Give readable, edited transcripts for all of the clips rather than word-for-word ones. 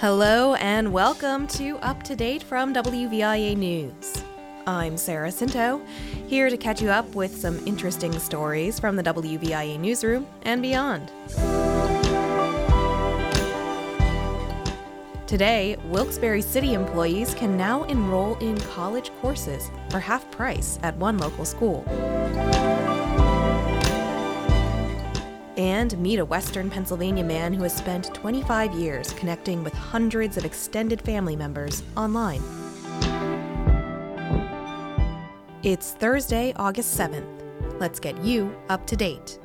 Hello and welcome to Up to Date from WVIA News. I'm Sarah Cinto, here to catch you up with some interesting stories from the WVIA newsroom and beyond. Today, Wilkes-Barre City employees can now enroll in college courses for half price at one local school. And meet a Western Pennsylvania man who has spent 25 years connecting with hundreds of extended family members online. It's Thursday, August 7th. Let's get you up to date.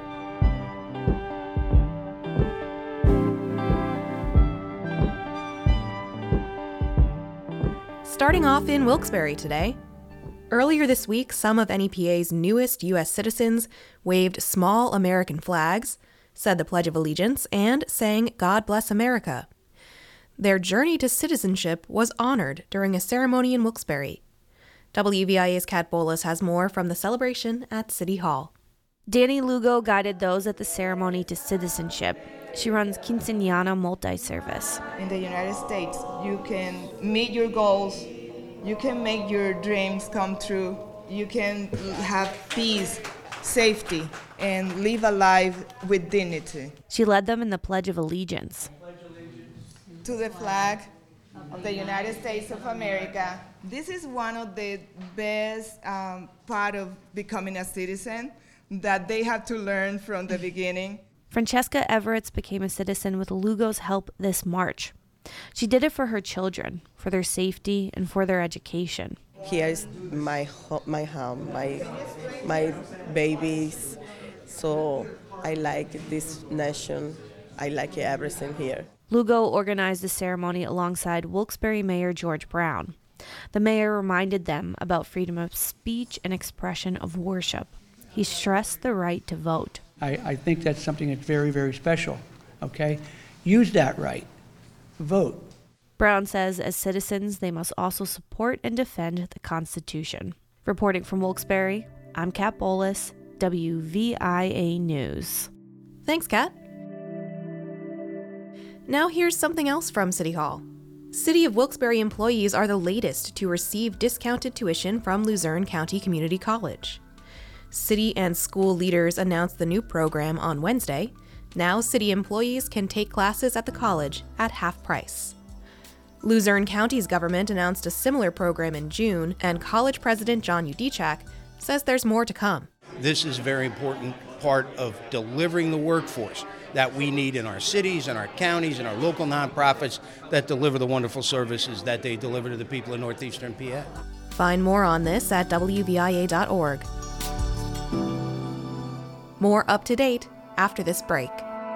Starting off in Wilkes-Barre today. Earlier this week, some of NEPA's newest U.S. citizens waved small American flags, said the Pledge of Allegiance, and sang God Bless America. Their journey to citizenship was honored during a ceremony in Wilkes-Barre. WVIA's Kat Bolas has more from the celebration at City Hall. Danny Lugo guided those at the ceremony to citizenship. She runs Quinceañera Multi-Service. In the United States, you can meet your goals, you can make your dreams come true, you can have peace, safety, and live a life with dignity. She led them in the Pledge of Allegiance. To the flag of the United States of America. This is one of the best part of becoming a citizen that they have to learn from the beginning. Francesca Everett became a citizen with Lugo's help this March. She did it for her children, for their safety and for their education. Here is my home, my babies. So I like this nation. I like everything here. Lugo organized the ceremony alongside Wilkes-Barre Mayor George Brown. The mayor reminded them about freedom of speech and expression of worship. He stressed the right to vote. I think that's something that's very, very special, okay? Use that right. Vote. Brown says as citizens, they must also support and defend the Constitution. Reporting from Wilkes-Barre, I'm Kat Bolas, WVIA News. Thanks, Kat. Now here's something else from City Hall. City of Wilkes-Barre employees are the latest to receive discounted tuition from Luzerne County Community College. City and school leaders announced the new program on Wednesday. Now city employees can take classes at the college at half price. Luzerne County's government announced a similar program in June, and college president John Udechak says there's more to come. This is a very important part of delivering the workforce that we need in our cities and our counties and our local nonprofits that deliver the wonderful services that they deliver to the people in northeastern PA. Find more on this at WVIA.org. More up to date after this break.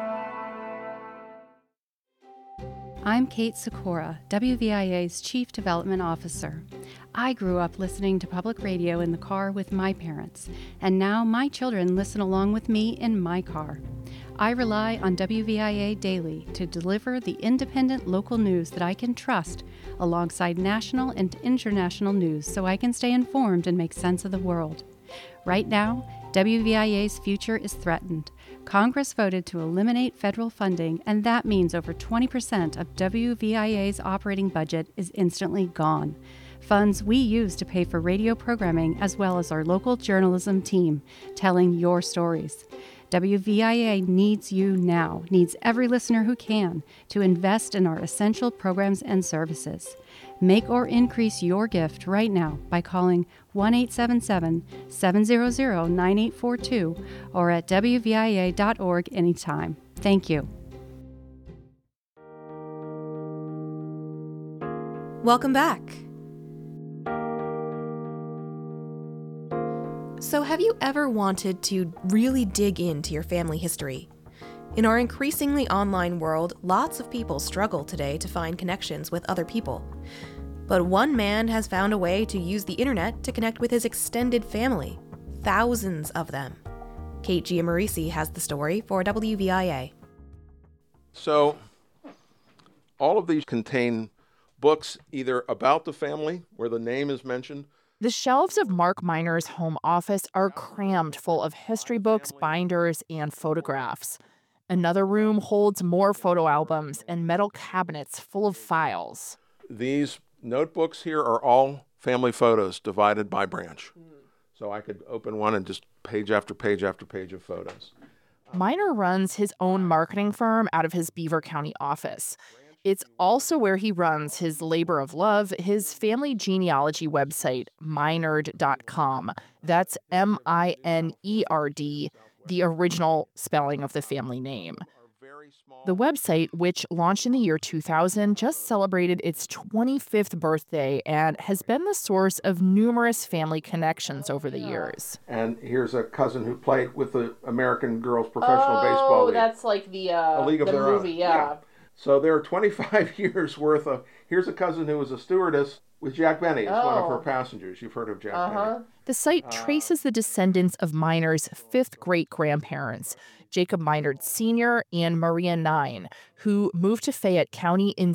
I'm Kate Sikora, WVIA's Chief Development Officer. I grew up listening to public radio in the car with my parents, and now my children listen along with me in my car. I rely on WVIA daily to deliver the independent local news that I can trust alongside national and international news so I can stay informed and make sense of the world. Right now, WVIA's future is threatened. Congress voted to eliminate federal funding, and that means over 20% of WVIA's operating budget is instantly gone. Funds we use to pay for radio programming as well as our local journalism team, telling your stories. WVIA needs you now, needs every listener who can, to invest in our essential programs and services. Make or increase your gift right now by calling 1-877-700-9842 or at WVIA.org anytime. Thank you. Welcome back. So have you ever wanted to really dig into your family history? In our increasingly online world, lots of people struggle today to find connections with other people. But one man has found a way to use the internet to connect with his extended family. Thousands of them. Kate Giammarisi has the story for WVIA. So, all of these contain books either about the family, where the name is mentioned. The shelves of Mark Miner's home office are crammed full of history books, binders, and photographs. Another room holds more photo albums and metal cabinets full of files. These notebooks here are all family photos divided by branch. So I could open one and just page after page after page of photos. Miner runs his own marketing firm out of his Beaver County office. It's also where he runs his labor of love, his family genealogy website, minerd.com. That's MINERD, the original spelling of the family name. The website, which launched in the year 2000, just celebrated its 25th birthday and has been the source of numerous family connections over the years. And here's a cousin who played with the American Girls Professional Baseball League. Oh, that's like the League of the Their movie, Own. yeah. So there are 25 years worth of, here's a cousin who was a stewardess with Jack Benny as one of her passengers. You've heard of Jack Benny. The site traces the descendants of Miner's fifth great-grandparents, Jacob Minerd Sr. and Maria Nine, who moved to Fayette County in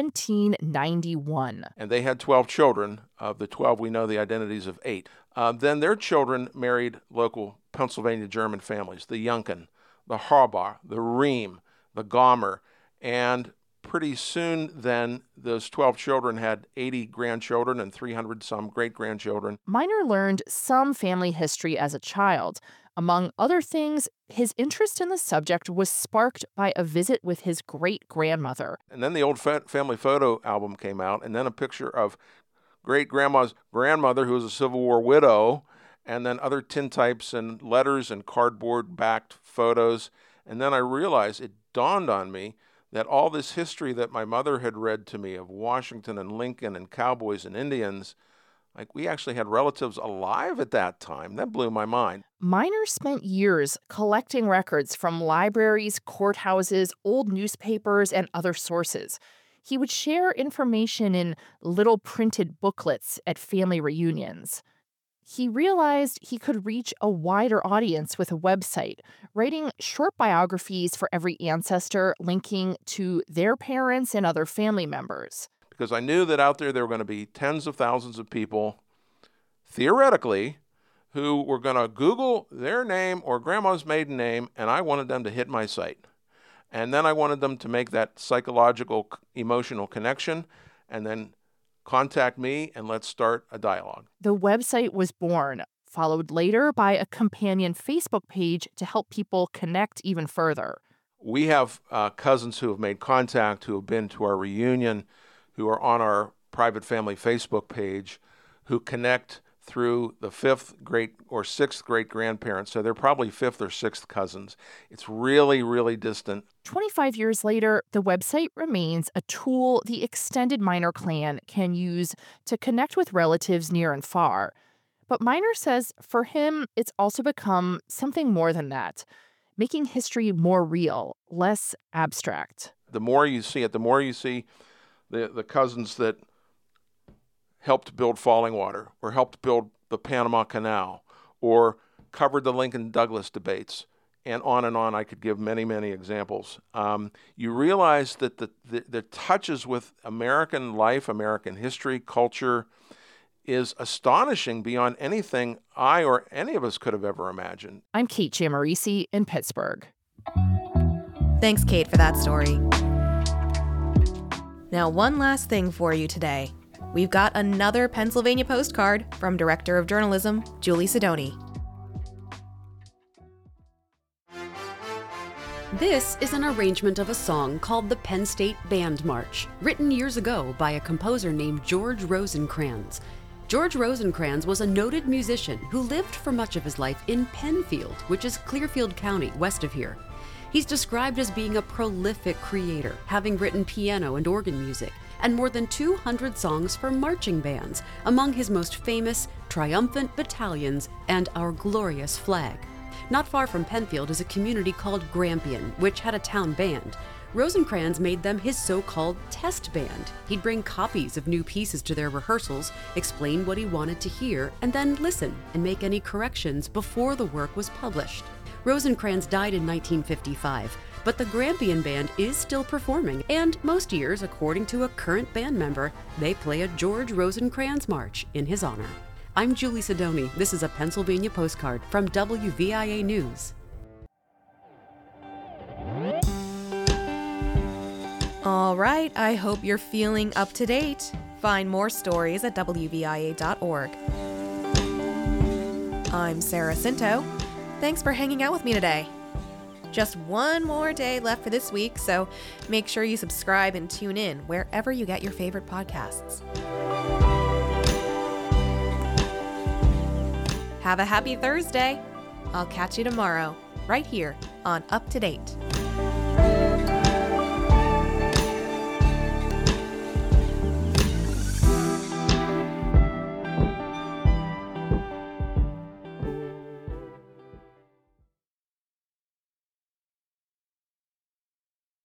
1791. And they had 12 children. Of the 12, we know the identities of 8. Then their children married local Pennsylvania German families, the Yunken, the Harbaugh, the Ream, the Gomer, and pretty soon then those 12 children had 80 grandchildren and 300-some great-grandchildren. Miner learned some family history as a child. Among other things, his interest in the subject was sparked by a visit with his great-grandmother. And then the old family photo album came out, and then a picture of great-grandma's grandmother, who was a Civil War widow, and then other tintypes and letters and cardboard-backed photos. And then I realized, it dawned on me, that all this history that my mother had read to me of Washington and Lincoln and cowboys and Indians, like we actually had relatives alive at that time. That blew my mind. Miner spent years collecting records from libraries, courthouses, old newspapers, and other sources. He would share information in little printed booklets at family reunions. He realized he could reach a wider audience with a website, writing short biographies for every ancestor, linking to their parents and other family members. Because I knew that out there were going to be tens of thousands of people, theoretically, who were going to Google their name or grandma's maiden name, and I wanted them to hit my site. And then I wanted them to make that psychological, emotional connection, and then contact me and let's start a dialogue. The website was born, followed later by a companion Facebook page to help people connect even further. We have cousins who have made contact, who have been to our reunion, who are on our private family Facebook page, who connect through the 5th great or 6th great grandparents. So they're probably 5th or 6th cousins. It's really, really distant. 25 years later, the website remains a tool the extended Miner clan can use to connect with relatives near and far. But Miner says for him, it's also become something more than that, making history more real, less abstract. The more you see it, the more you see the cousins that helped build Fallingwater, or helped build the Panama Canal, or covered the Lincoln-Douglas debates, and on I could give many, many examples. You realize that the touches with American life, American history, culture, is astonishing beyond anything I or any of us could have ever imagined. I'm Kate Giammarisi in Pittsburgh. Thanks, Kate, for that story. Now, one last thing for you today. We've got another Pennsylvania postcard from Director of Journalism, Julie Sidoni. This is an arrangement of a song called the Penn State Band March, written years ago by a composer named George Rosencrans. George Rosencrans was a noted musician who lived for much of his life in Penfield, which is Clearfield County, west of here. He's described as being a prolific creator, having written piano and organ music, and more than 200 songs for marching bands, among his most famous Triumphant Battalions and Our Glorious Flag. Not far from Penfield is a community called Grampian, which had a town band. Rosencrans made them his so-called test band. He'd bring copies of new pieces to their rehearsals, explain what he wanted to hear, and then listen and make any corrections before the work was published. Rosencrans died in 1955, but the Grampian Band is still performing, and most years, according to a current band member, they play a George Rosencrans March in his honor. I'm Julie Sidoni. This is a Pennsylvania postcard from WVIA News. All right, I hope you're feeling up to date. Find more stories at WVIA.org. I'm Sarah Cinto. Thanks for hanging out with me today. Just one more day left for this week, so make sure you subscribe and tune in wherever you get your favorite podcasts. Have a happy Thursday. I'll catch you tomorrow, right here on Up to Date.